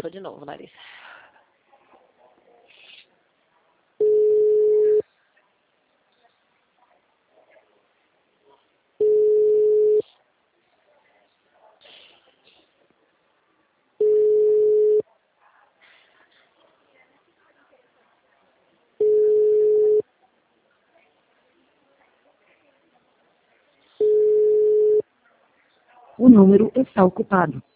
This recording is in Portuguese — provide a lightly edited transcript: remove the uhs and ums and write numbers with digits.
Começou de novo, Larissa. O número está ocupado.